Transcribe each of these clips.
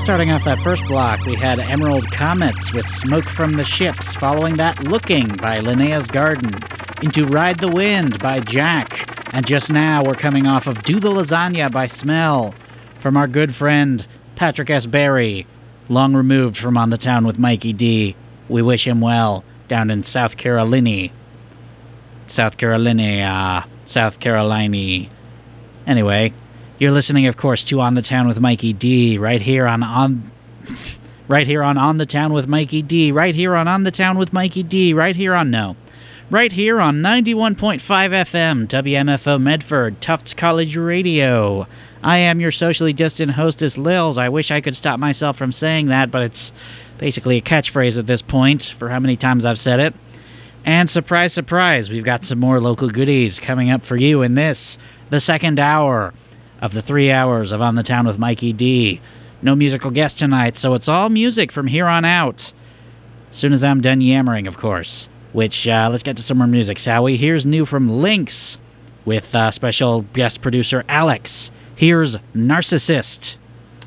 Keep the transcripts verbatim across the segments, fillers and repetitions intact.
Starting off that first block, we had Emerald Comets with Smoke from the Ships. Following that, Looking by Linnea's Garden. Into Ride the Wind by Jack. And just now, we're coming off of Do the Lasagna by Smell from our good friend Patrick S. Berry, long removed from On the Town with Mikey D. We wish him well down in South Carolina. South Carolina, uh, South Carolina. Anyway, you're listening, of course, to On the Town with Mikey D, right here on on, right here on On the Town with Mikey D, right here on On the Town with Mikey D, right here on no, right here on ninety-one point five F M, W M F O Medford, Tufts College Radio. I am your socially distant hostess, Lils. I wish I could stop myself from saying that, but it's basically a catchphrase at this point, for how many times I've said it. And surprise, surprise, we've got some more local goodies coming up for you in this, the second hour of the three hours of On the Town with Mikey D. No musical guest tonight, so it's all music from here on out. As soon as I'm done yammering, of course. Which, uh, let's get to some more music, shall we? Here's new from Lynx with uh, special guest producer Alex. Here's Narcissist.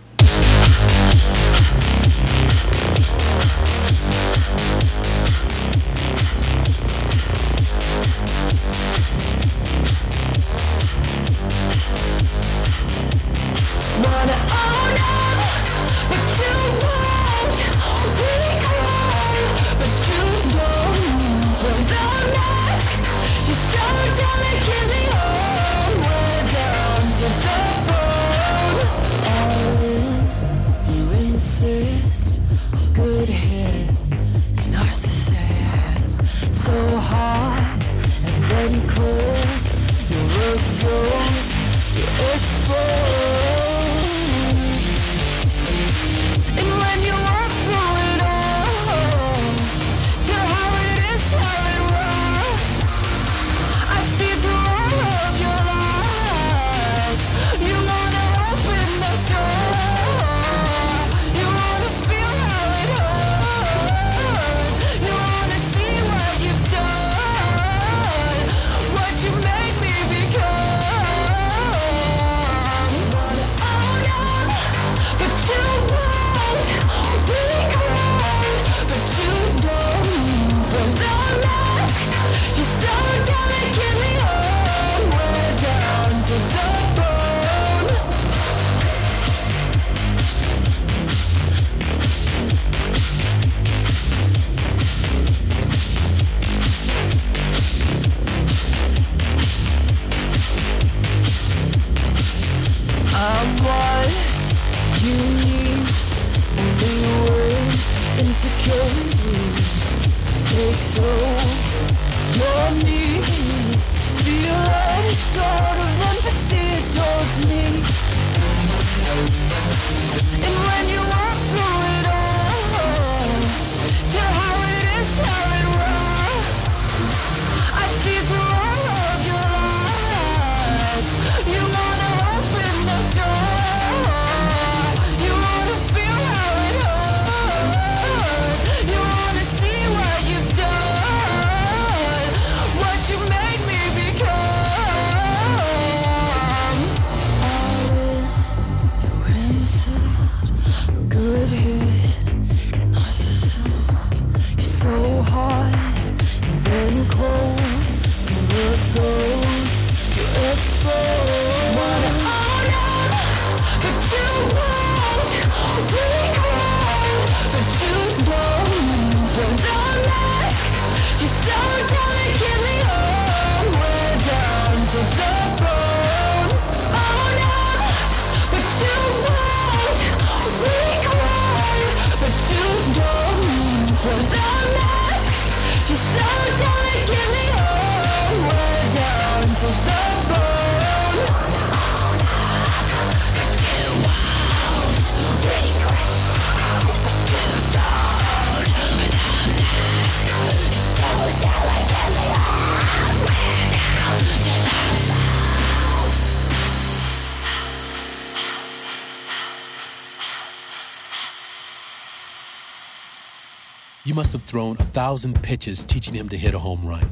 You must have thrown a thousand pitches teaching him to hit a home run.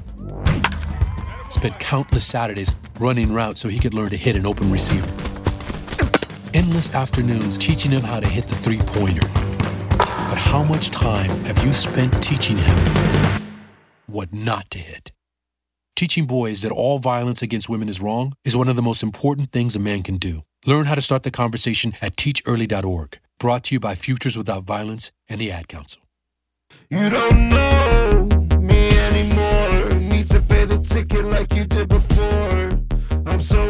Spent countless Saturdays running routes so he could learn to hit an open receiver. endless afternoons teaching him how to hit the three-pointer. But how much time have you spent teaching him what not to hit? Teaching boys that all violence against women is wrong is one of the most important things a man can do. Learn how to start the conversation at teach early dot org. Brought to you by Futures Without Violence and the Ad Council. You don't know me anymore. Need to pay the ticket like you did before. I'm so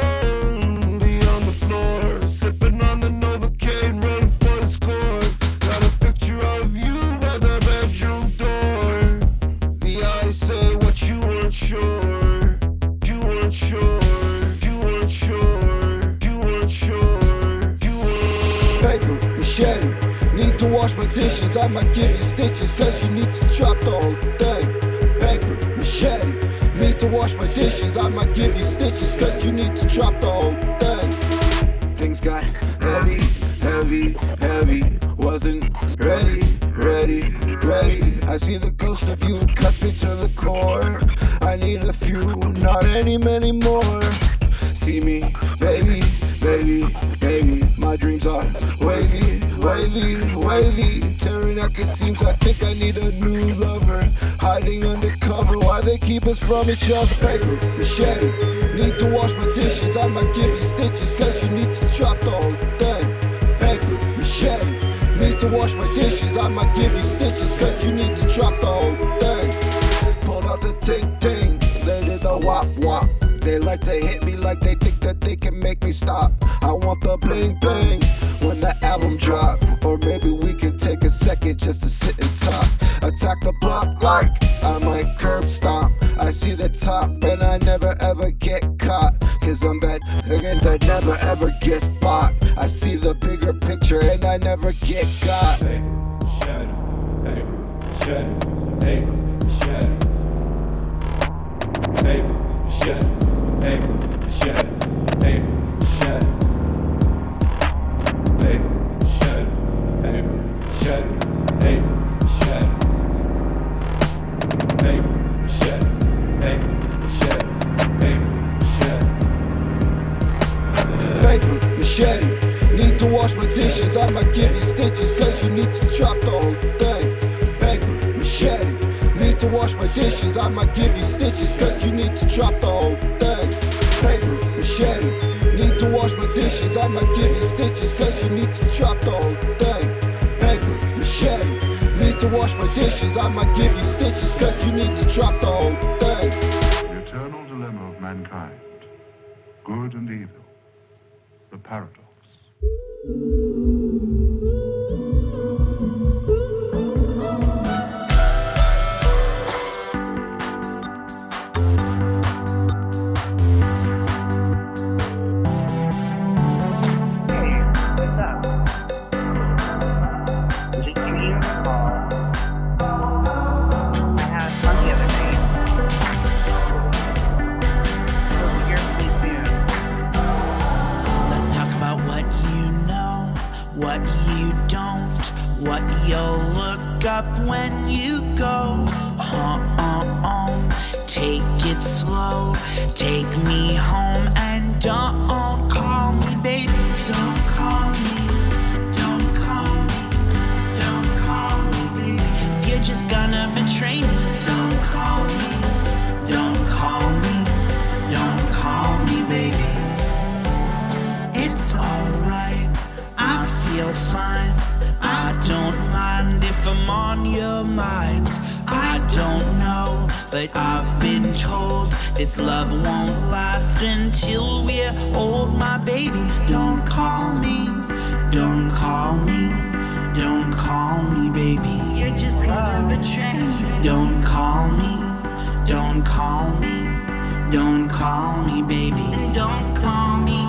lonely on the floor, sipping on the Novocaine, running for the score. Got a picture of you by the bedroom door. The eyes say what you weren't sure. You weren't sure. You weren't sure. You weren't sure. You weren't. Paper, machete. Need to wash my dishes, I might give you stitches, cause you need to drop the whole thing. Paper, machete. Need to wash my dishes, I might give you stitches, cause you need to drop the whole thing. Things got heavy, heavy, heavy. Wasn't ready, ready, ready. I see the ghost of you, it cuts me to the core. I need a few, not any many more. See me, baby, baby, baby. My dreams are wavy, wavy, wavy. Tearing at the seams, I think I need a new lover. Hiding undercover, why they keep us from each other? Paper, machete. Need to wash my dishes, I might give you stitches, cause you need to drop the whole thing. Paper, machete. Need to wash my dishes, I might give you stitches, cause you need to drop the whole thing. Pulled out the ting-ting, they did the wop-wop. They like to hit me like they think that they can make me stop. I want the bling bling when the album drop. Or maybe we can take a second just to sit and talk. Attack the block like I might curb stomp. I see the top and I never ever get caught. Cause I'm that again that never ever gets bought. I see the bigger picture and I never get got. Paper, shadow, paper, shadow, paper, shadow. Paper, shadow. Paper, shadow, paper, shadow. Paper, shadow, paper, shadow, paper, shadow. Paper, shadow, paper, shadow, paper, shadow. Paper, machete. Need to wash my dishes, I might give you stitches, cause you need to drop the whole thing. Paper, machete. Need to wash my dishes, I might give you stitches, cause you need to drop the whole thing. Paper, machete. Need to wash my dishes, I might give you stitches, cause you need to drop the whole thing. Paper, machete. Need to wash my dishes, I might give you stitches, cause you need to drop the whole thing. The eternal dilemma of mankind, good and evil, the paradox. What you don't, what you'll look up when you go. Home, take it slow, take me home and don't call me, baby. Don't call me, don't call me, don't call me, baby. If you're just gonna betray me, don't call me, don't call me, don't call me, baby. It's alright. I feel fine. I don't mind if I'm on your mind. I don't know, but I've been told this love won't last until we're old, my baby. Don't call me, don't call me, don't call me, baby. You're just gonna betray me. Don't call me, don't call me, don't call me, baby. Don't call me.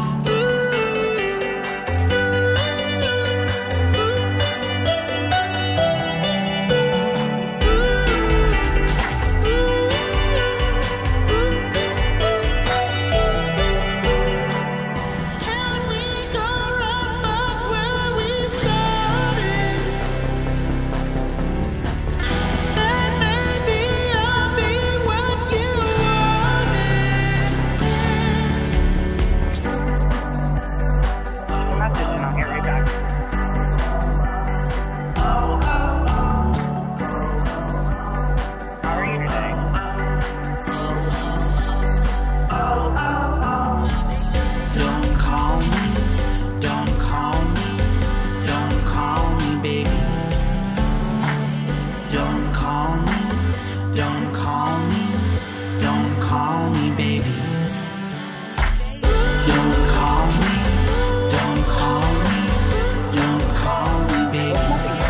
Don't call me, don't call me, don't call me, baby.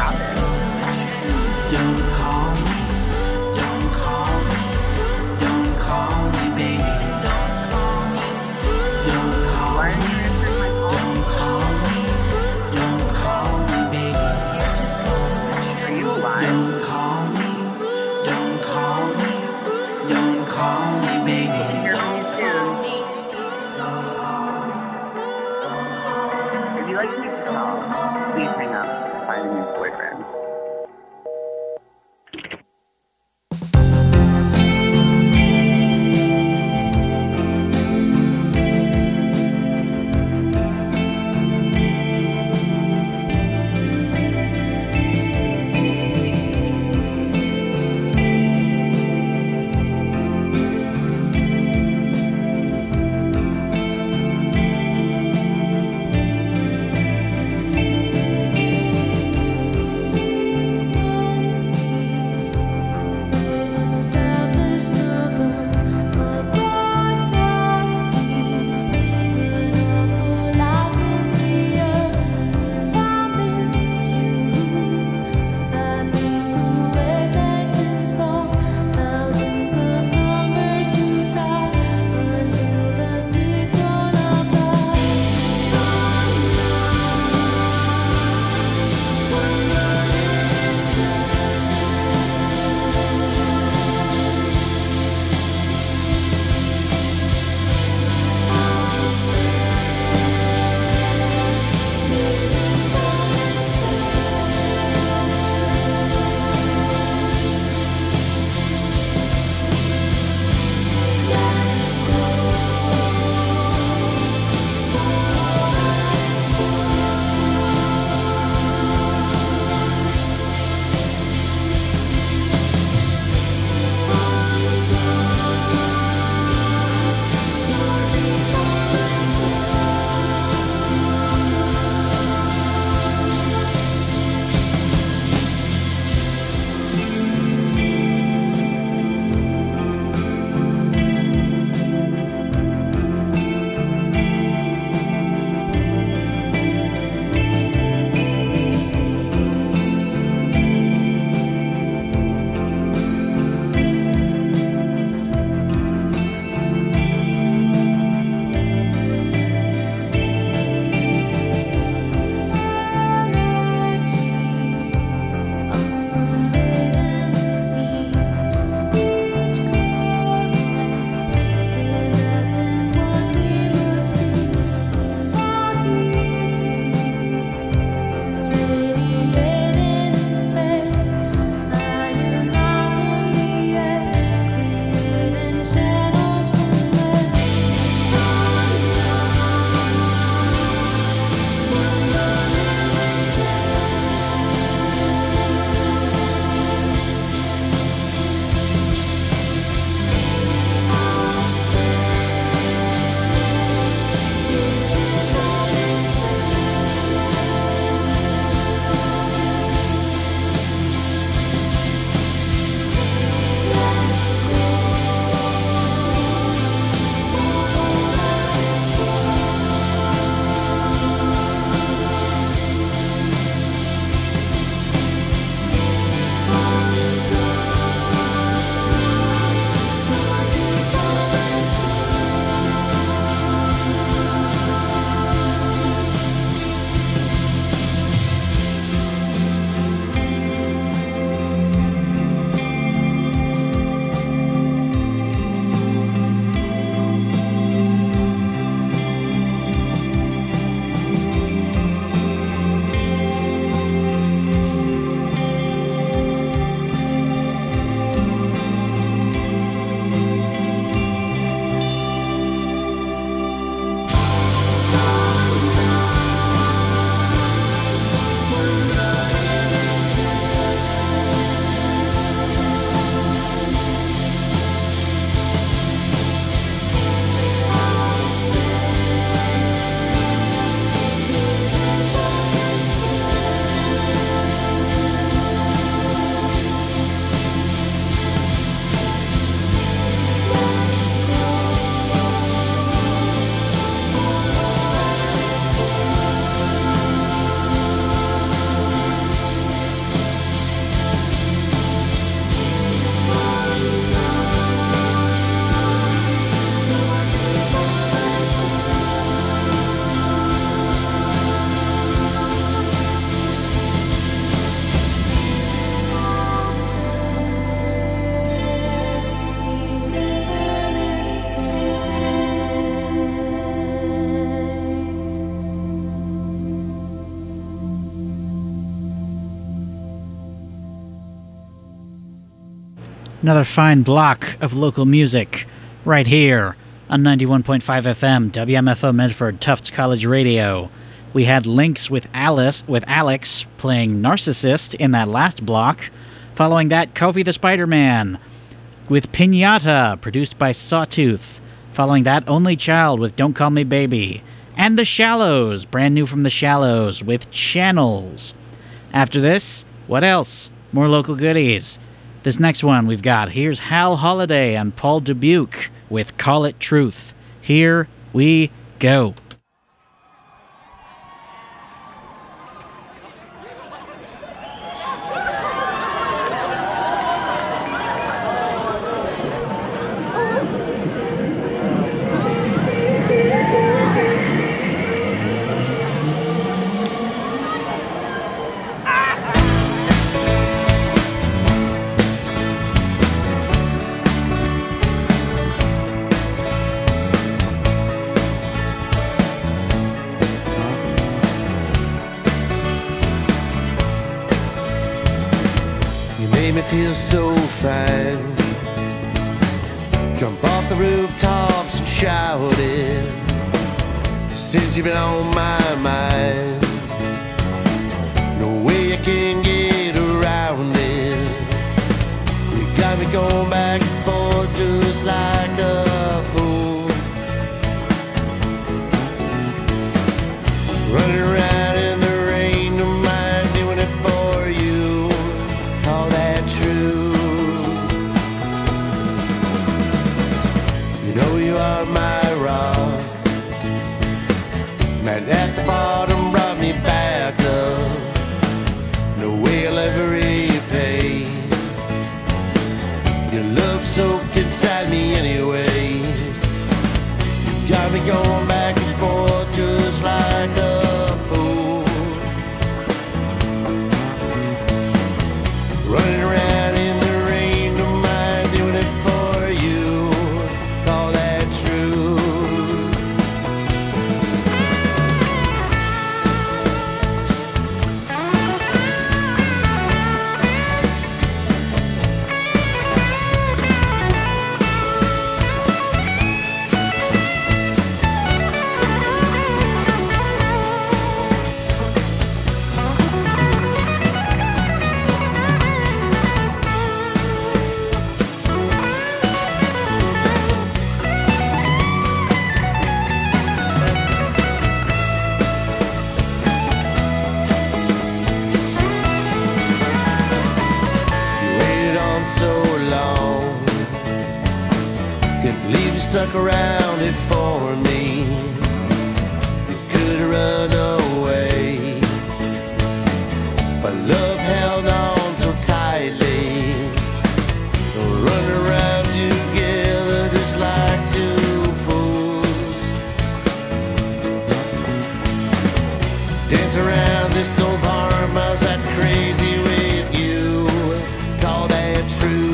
Don't call me, don't call me, don't call me, baby. Don't call me, don't call me, don't call me, baby. Are you alive? Don't call me, don't call me, don't call me, baby. Hear me soon. If you like to call, please hang up and find a new boyfriend. Another fine block of local music right here on ninety-one point five F M, W M F O Medford, Tufts College Radio. We had Lynx with Alice, with Alex playing Narcissist in that last block. Following that, Kofi the Spider-Man with Pinata, produced by Sawtooth. Following that, Only Child with Don't Call Me Baby. And The Shallows, brand new from The Shallows, with Channels. After this, what else? More local goodies. This next one we've got, here's Hal Holiday and Paul Dubuque with Call It Truth. Here we go. Feel so fine. Jump off the rooftops and shout it, since you've been on my mind. No way I can get around it. You got me going back and forth just like a fool, running around in the rain, don't mind doing it for you. All that true. You know you are my rock, man at the bottom brought me back up. No way I'll ever repay your love soaked inside me anyways. You got me going back and forth just like a fool, running around in the rain, don't mind doing it for you. Call that true. Stuck around it for me. You could have run away, but love held on so tightly. Run around together just like two fools, dance around this old farmhouse, that's crazy with you. Call that true.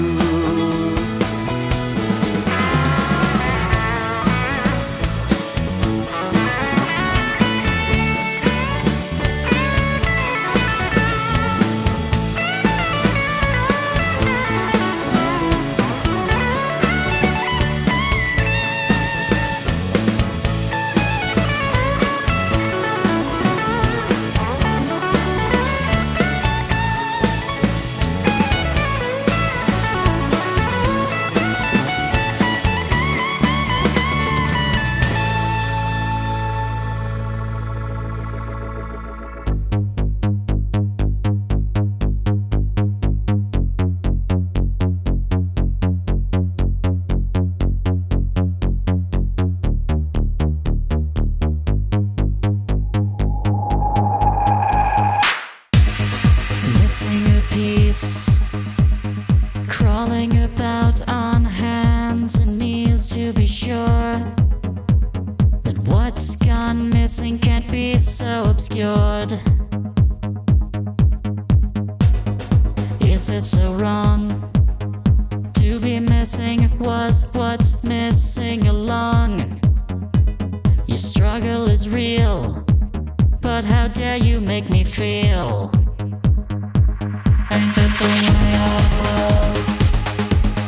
I took away our love.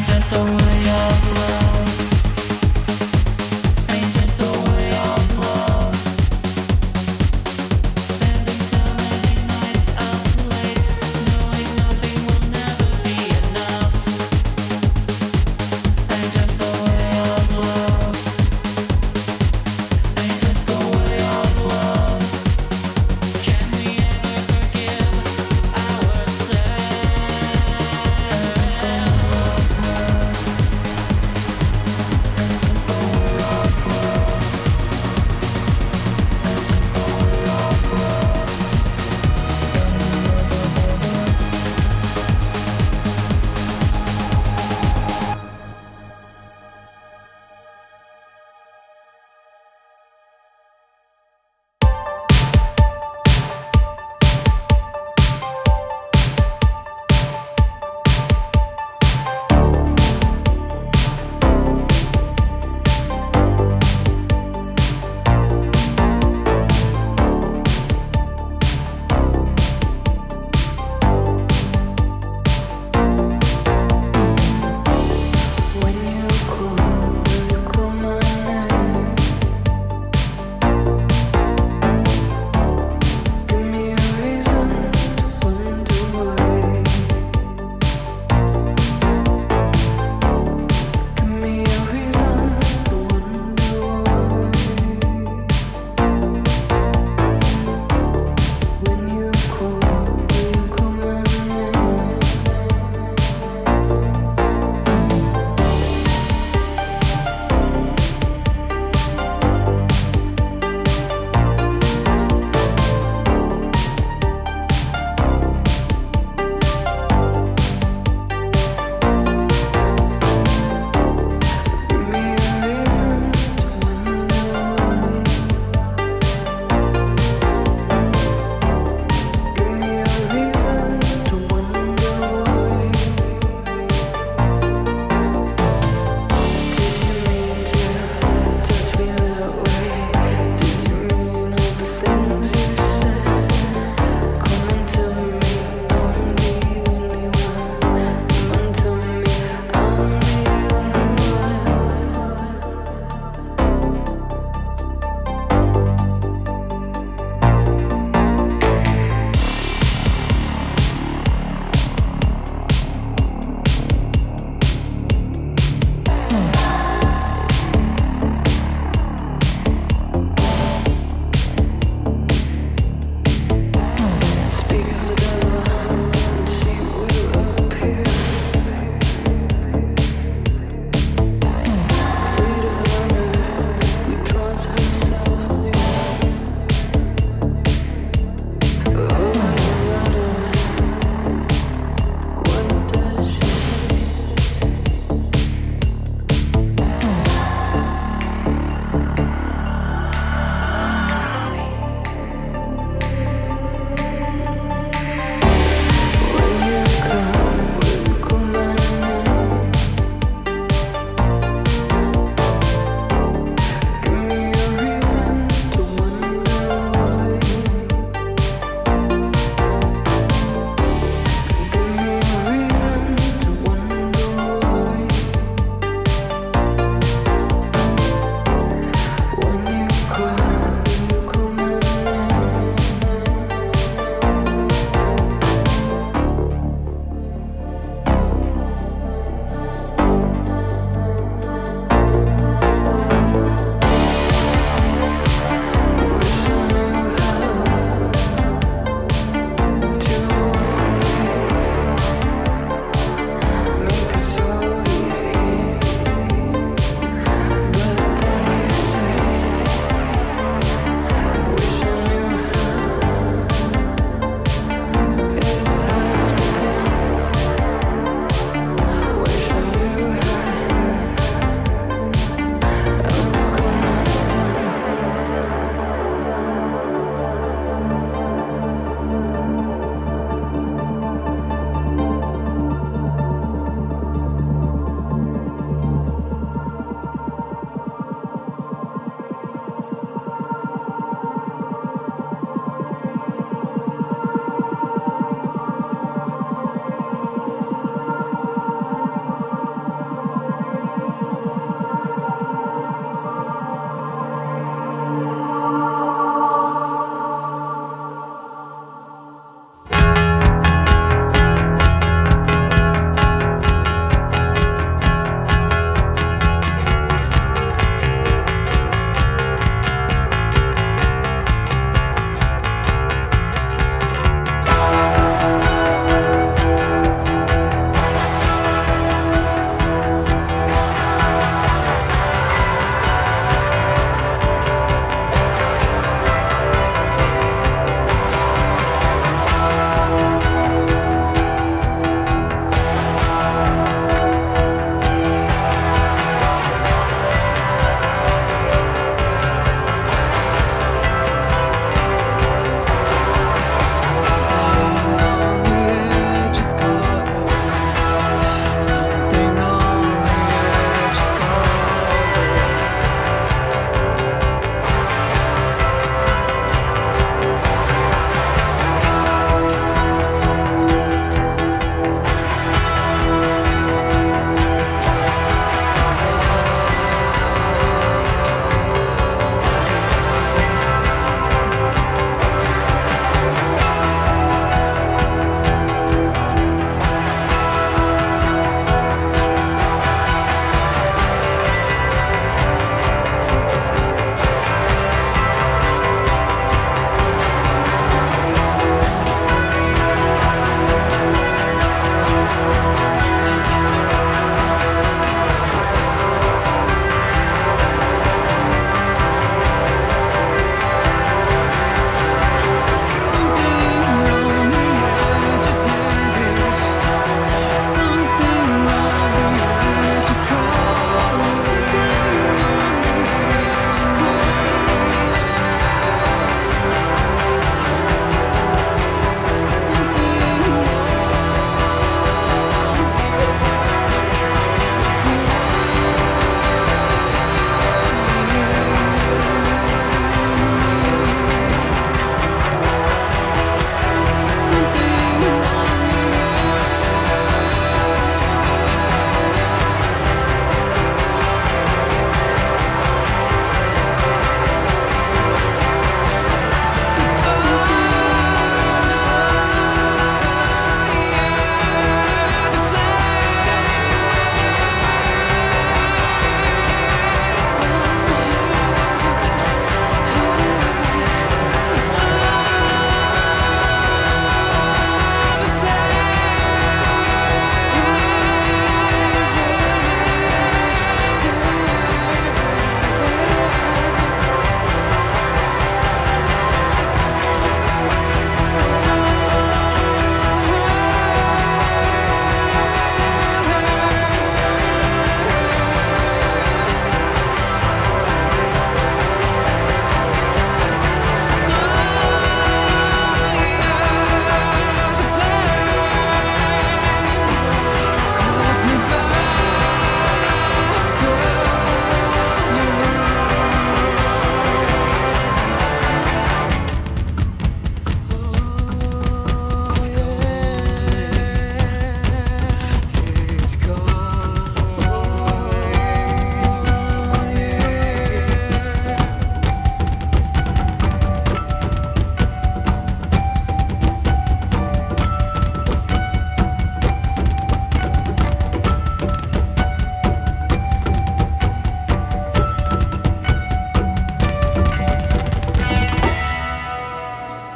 Can we ever forgive ourselves?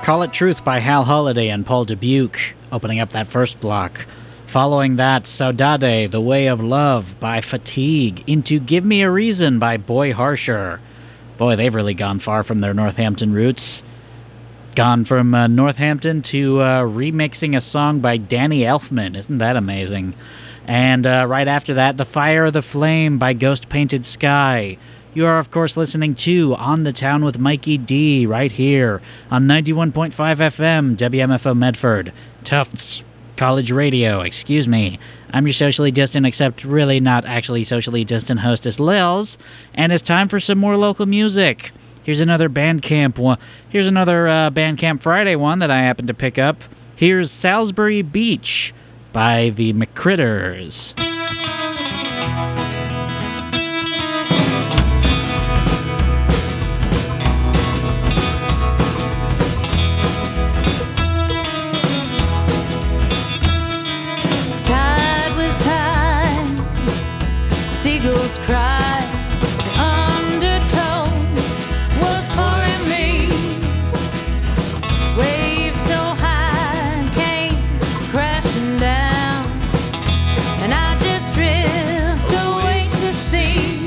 Call It Truth by Hal Holiday and Paul Dubuque, opening up that first block. Following that, Saudade, The Way of Love by Fatigue, into Give Me a Reason by Boy Harsher. Boy, they've really gone far from their Northampton roots. Gone from uh, Northampton to uh, remixing a song by Danny Elfman. Isn't that amazing? And uh, right after that, The Fire of the Flame by Ghost Painted Sky. You are, of course, listening to On the Town with Mikey D right here on ninety-one point five F M, W M F O Medford, Tufts College Radio, excuse me. I'm your socially distant, except really not actually socially distant hostess, Lils, and it's time for some more local music. Here's another Bandcamp one. Here's another uh, Bandcamp Friday one that I happened to pick up. Here's Salisbury Beach by the McCritters. Tide was high, seagulls cried, the undertone was pulling me. Waves so high came crashing down, and I just drift away to sea.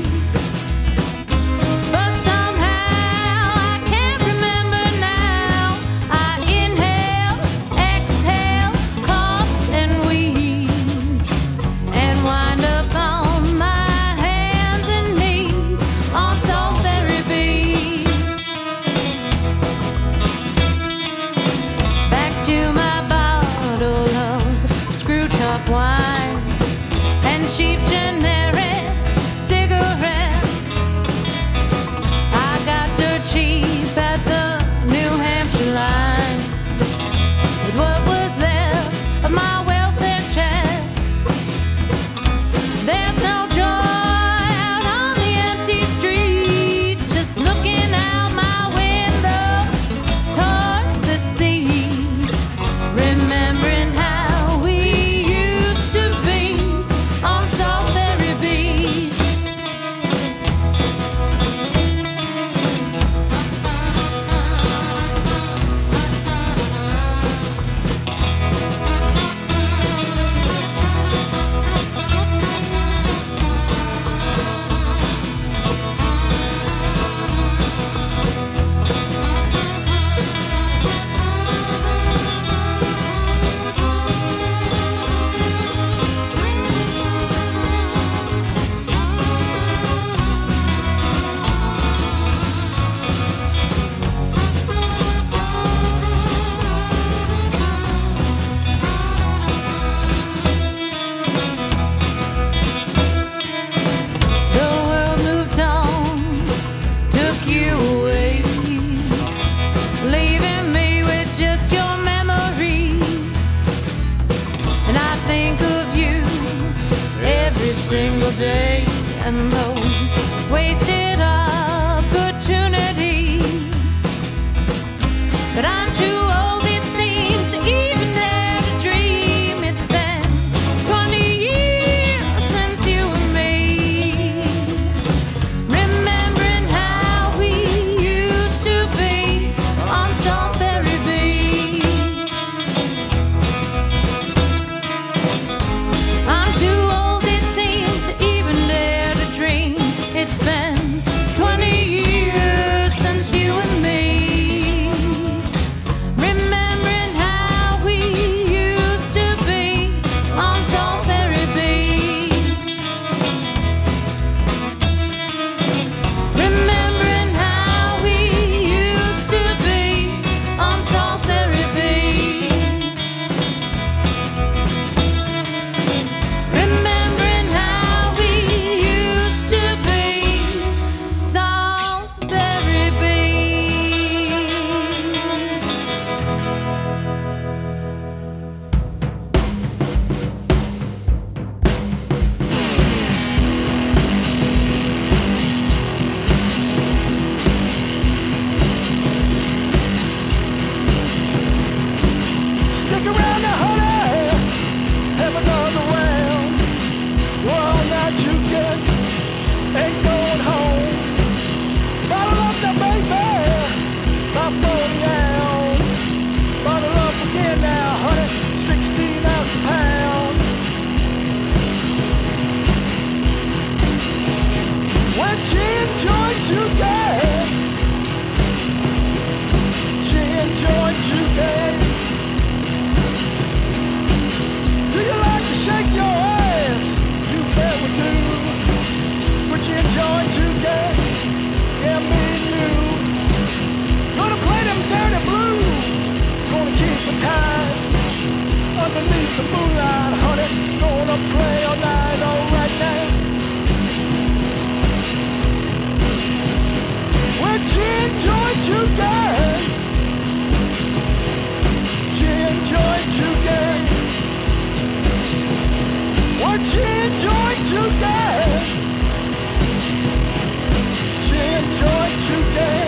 But somehow I can't remember now. I inhale, exhale, cough and wheeze, and wind up on my hands and knees on Salisbury Beach. Back to my bottle of screw top wine and cheap generic cigarettes. I got dirt cheap at the New Hampshire line with what was left of my welfare check. There's no joy out on the empty street, just looking out my window towards the sea, remembering how we used to be on Salisbury Beach. The world moved on, took you away, leaving me with just your memory. And I think of you every single day, and those wasted opportunities. But I'm too old, it seems, to even dare to dream. It's been twenty years since you and me, remembering how we used to be on Salisbury Beach. I'm too old, it seems, to even dare to dream. It's been the moonlight, honey. Gonna play all night, all right now. We're gin joint today. Gin joint today. We're gin joint today. Gin joint today.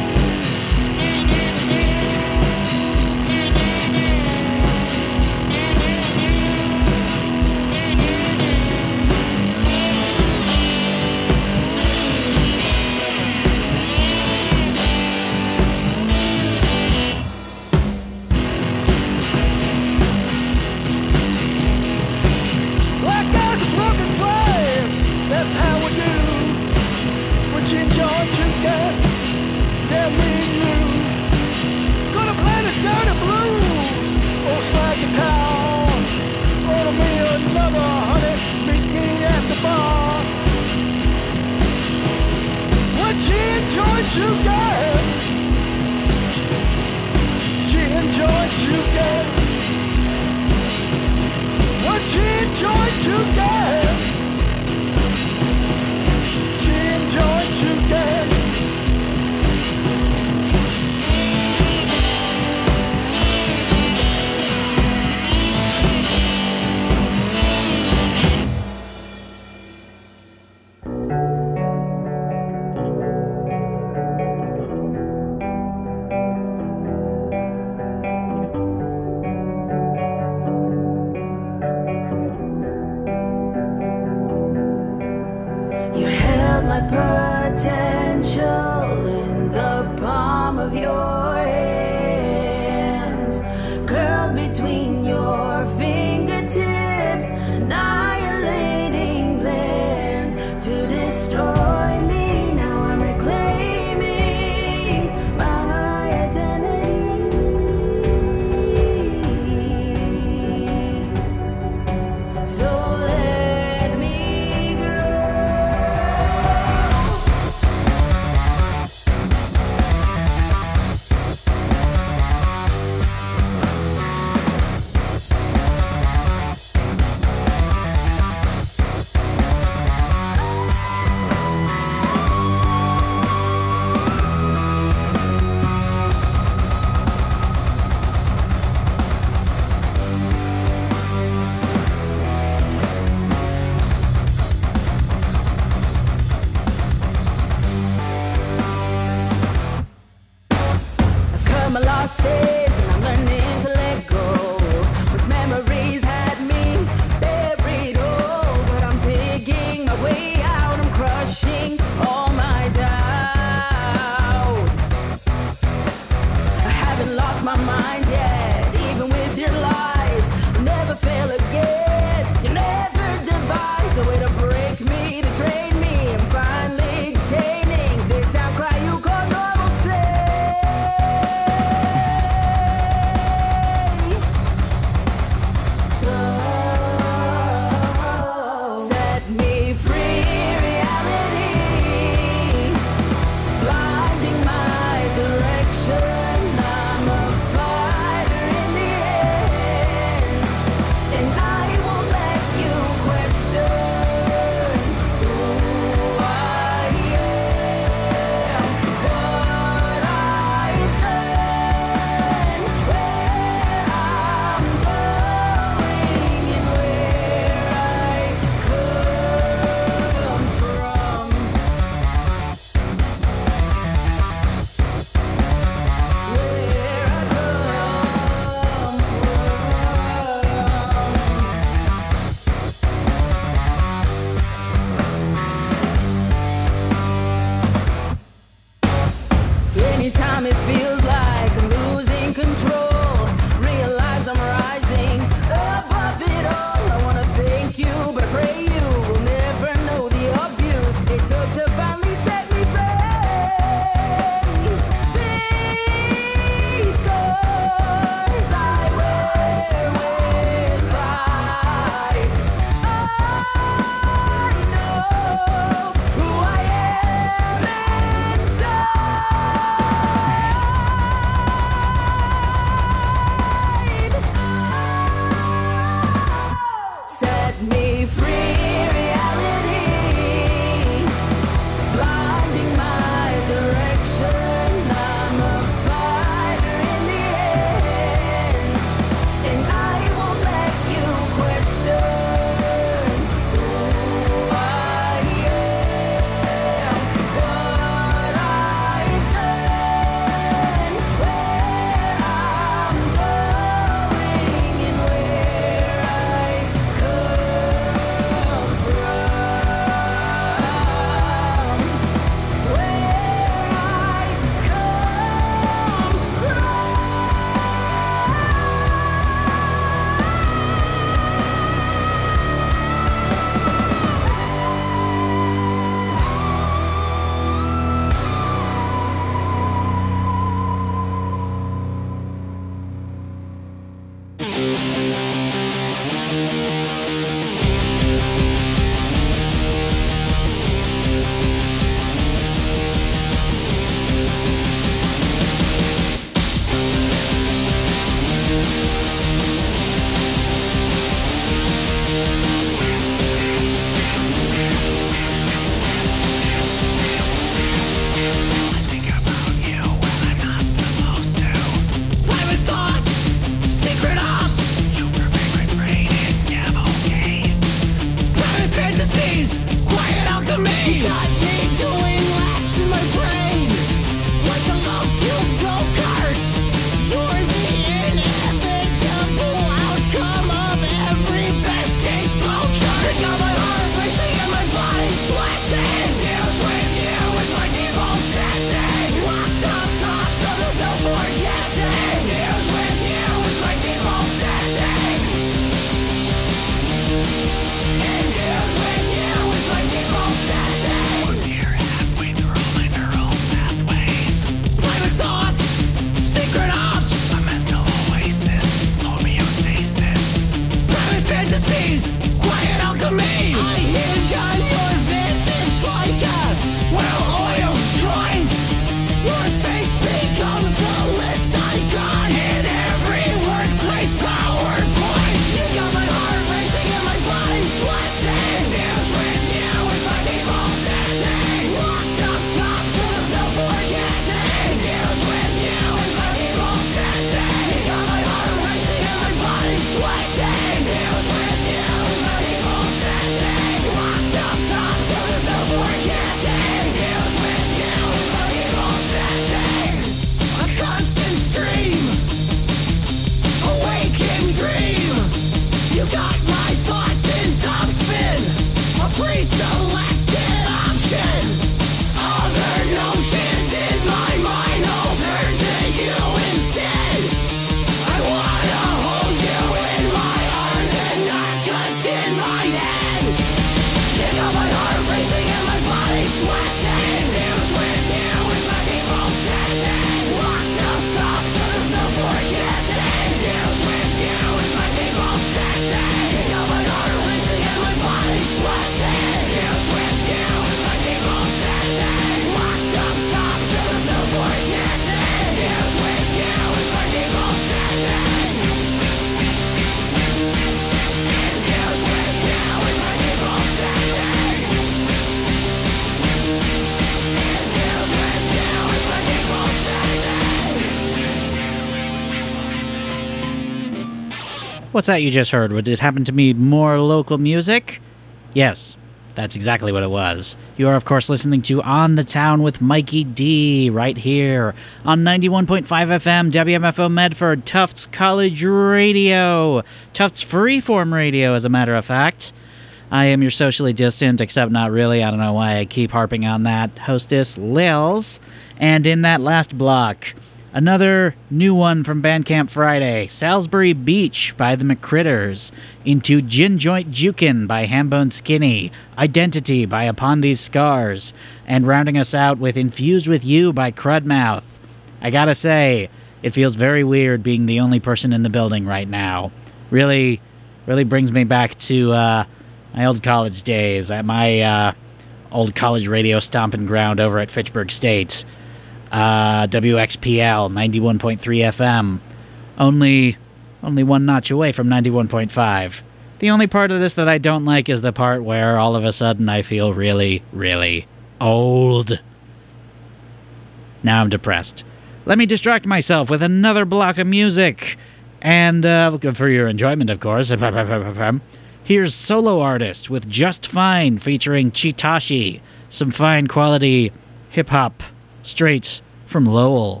What's that you just heard? Would it happen to be more local music? Yes, that's exactly what it was. You are, of course, listening to On the Town with Mikey D right here on ninety-one point five F M, W M F O Medford, Tufts College Radio. Tufts Freeform Radio, as a matter of fact. I am your socially distant, except not really. I don't know why I keep harping on that. Hostess Lils. And in that last block, another new one from Bandcamp Friday, Salisbury Beach by the McCritters, into Gin Joint Jukin by Hambone Skinny, Identity by Upon These Scars, and rounding us out with Infused With You by Crudmouth. I gotta say, it feels very weird being the only person in the building right now. Really, really brings me back to uh, my old college days at my uh, old college radio stomping ground over at Fitchburg State. Uh, W X P L ninety-one point three F M, only only one notch away from ninety-one point five. The only part of this that I don't like is the part where all of a sudden I feel really, really old. Now I'm depressed. Let me distract myself with another block of music, and uh, for your enjoyment, of course. Here's Solo Artist with Just Fine featuring Chitashi, some fine quality hip hop. Straight from Lowell.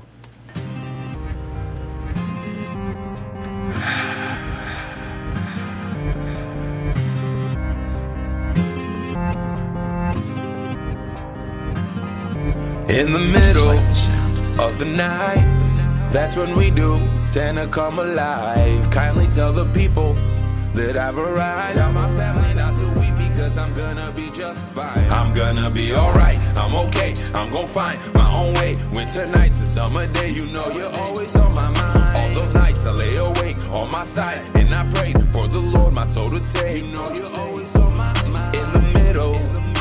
In the middle of the night, that's when we do tend to come alive. Kindly tell the people that I've arrived. Tell my family not to weep because I'm gonna be just fine. I'm gonna be alright, I'm okay, I'm gonna find my own way. Winter nights and summer days, you know you're always on my mind. All those nights I lay awake on my side and I pray for the Lord my soul to take. You know you're always on my mind. In the middle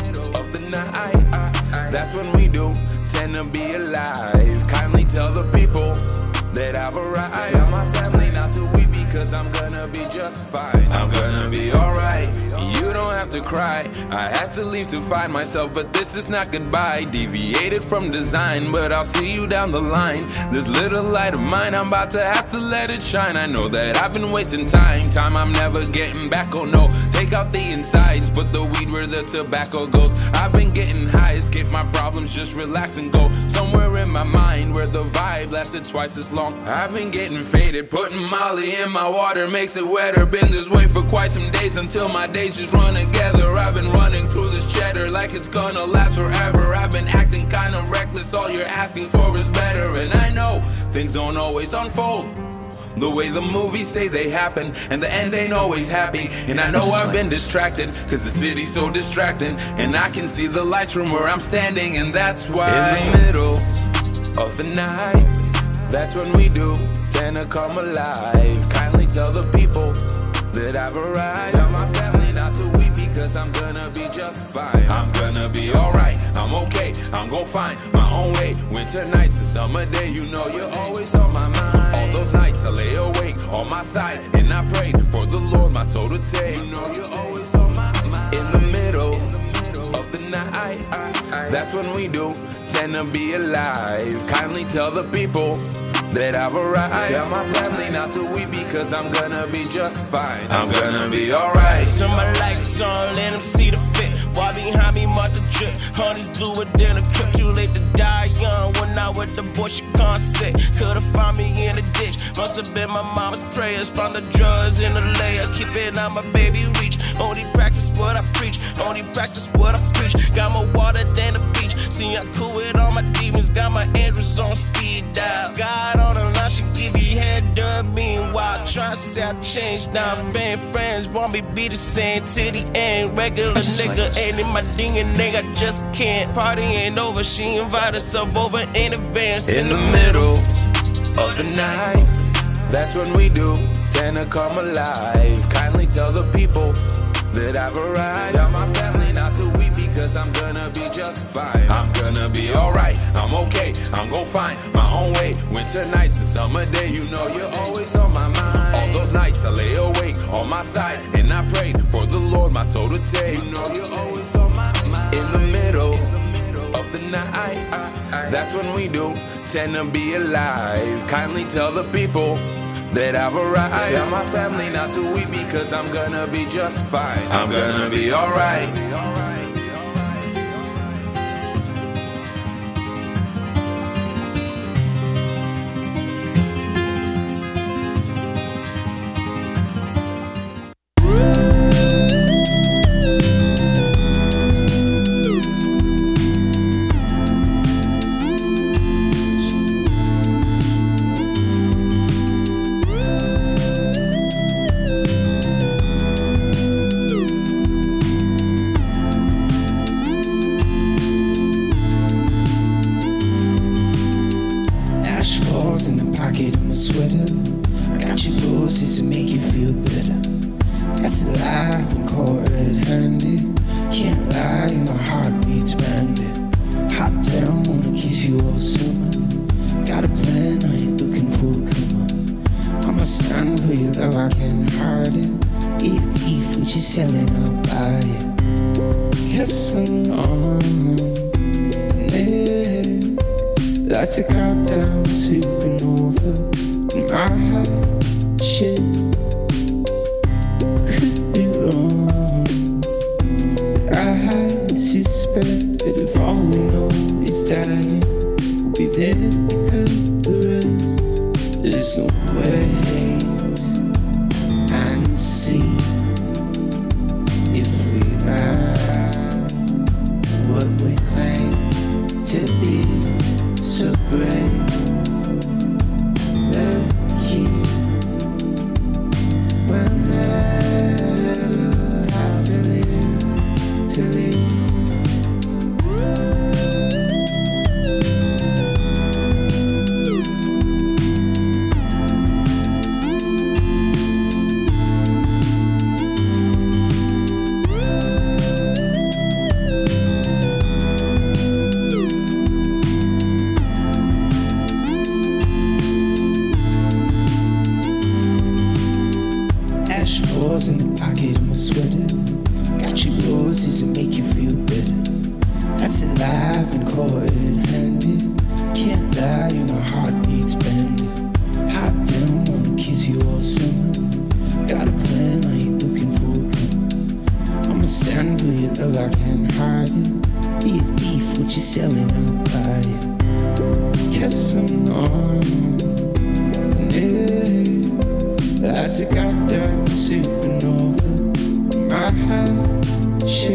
of the night, that's when we do tend to be alive. Kindly tell the people that I've arrived. Tell my family not to weep because I'm gonna be just fine. I'm gonna be alright, you don't have to cry. I had to leave to find myself, but this is not goodbye. Deviated from design, but I'll see you down the line. This little light of mine, I'm about to have to let it shine. I know that I've been wasting time, time I'm never getting back, oh no. Take out the insides, put the weed where the tobacco goes. I've been getting high, escape my problems, just relax and go somewhere in my mind where the vibe lasted twice as long. I've been getting faded, putting Molly in my water makes it wetter. Been this way for quite some days until my days just run together. I've been running through this cheddar like it's gonna last forever. I've been acting kinda reckless, all you're asking for is better. And I know things don't always unfold the way the movies say they happen, and the end ain't always happy. And I know I've been distracted, cause the city's so distracting, and I can see the lights from where I'm standing, and that's why in the middle of the night, that's when we do tend to come alive. Kindly tell the people that I've arrived. Tell my family not to weep because I'm gonna be just fine. I'm gonna be alright, I'm okay, I'm gonna find my own way. Winter nights and summer days, you know you're always on my mind. All those nights I lay awake on my side and I pray for the Lord my soul to take. You know you're always on my mind. In the middle of the night, that's when we do tend to be alive. Kindly tell the people that I've arrived. Tell my family not to weep because I'm gonna be just fine. I'm gonna be alright. Turn my lights on, let them see the fit. Why behind me, mark the drip. Honey's bluer than a trip. Too late to die young. When I with the boy, she can't sit. Could've found me in the ditch. Must've been my mama's prayers. Found the drugs in the layer. Keep it on my baby reach. Only practice what I preach. Only practice what I preach. Got more water than the beach. See, I cool with all my demons. Got my Andrews on speed dial. God on the line, she give me head up. Meanwhile, try to say I changed now. Fan friends want me be the same to the end. Regular nigga ain't in my D N A, I just can't. Party ain't over, she invited herself over in advance. In the middle of the night, that's when we do tend to come alive. Kindly tell the people that I've arrived. Tell my family not to weep because I'm gonna be just fine. I'm gonna be alright, I'm okay, I'm gonna find my own way. Winter nights and summer days, you know you're always on my mind. All those nights I lay awake on my side and I pray for the Lord my soul to take. You know you're always on my mind. In the middle of the night, that's when we do tend to be alive. Kindly tell the people that I've arrived. Tell my family not to weep because I'm gonna be just fine. I'm gonna be alright. That's a goddamn supernova. My head shit.